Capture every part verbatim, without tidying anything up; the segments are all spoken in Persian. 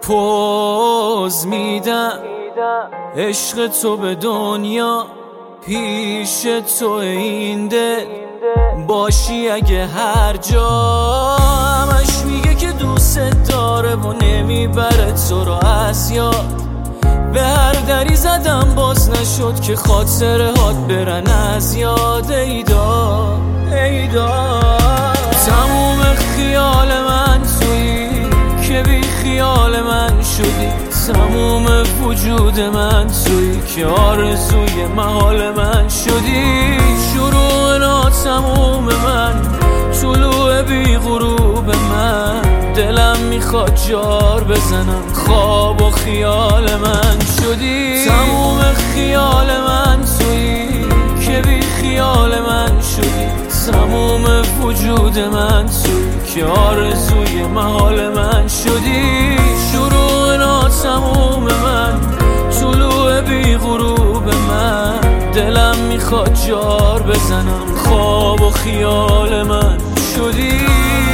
پوز میدم عشق تو به دنیا، پیش تو این دل باشی اگه هر جا. همش میگه که دوست داره و نمیبره تو رو از یاد. به هر دری زدم باز نشد که خاطره هات برن از یاد. ایدا ایدا تموم خیال من تویی که بی خیال من شدی. تموم وجود من تویی که آرزوی محال من شدی. شروع ناتموم من، طلوع بی غروب من. دلم میخواد جار بزنم، خواب و خیال من شدی. تموم خیال من تویی که بی خیال من شدی. تموم وجود من تویی که آرزوی محال من شدی. شروع ناتموم من، طلوع بی غروب من. دلم میخواد جار بزنم، خواب و خیال من شدی.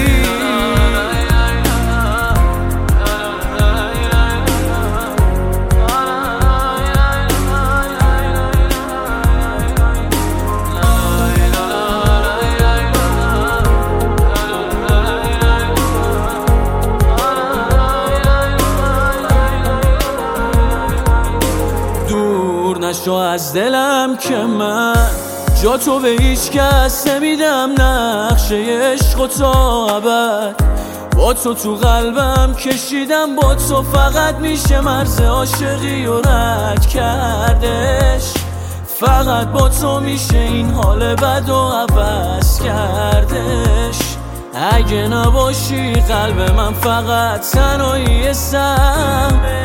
نشو از دلم که من جا تو به هیچ کس نمیدم. نقشه عشق و تا ابد با تو تو قلبم کشیدم. با تو فقط میشه مرز عاشقی و رد کردش. فقط با تو میشه این حال بد و عوض کردش. اگه نباشی قلب من فقط تنهایی سمه.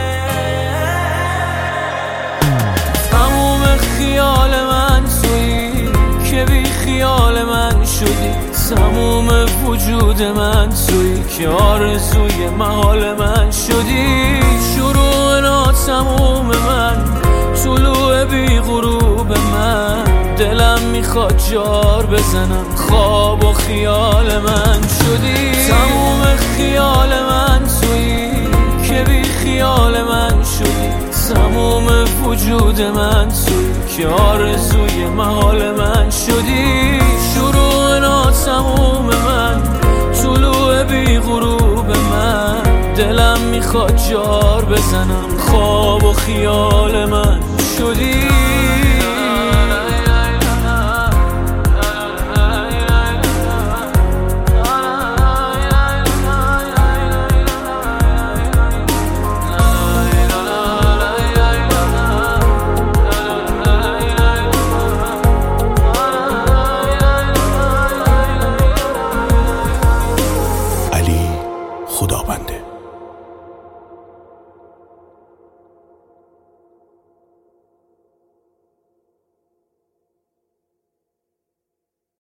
خیال من تویی که بی خیال من شدی. تموم وجود من تویی که آرزوی محال من شدی. شروع ناتموم من، طلوع بی غروب من. دلم میخواد جار بزنم، خواب و خیال من شدی. تموم خیال من تویی که بی خیال من شدی. تموم وجود من تویی که آرزوی محال من شدی. شروع ناتموم من، طلوع بی غروب من. دلم میخواد جار بزنم، خواب و خیال من شدی.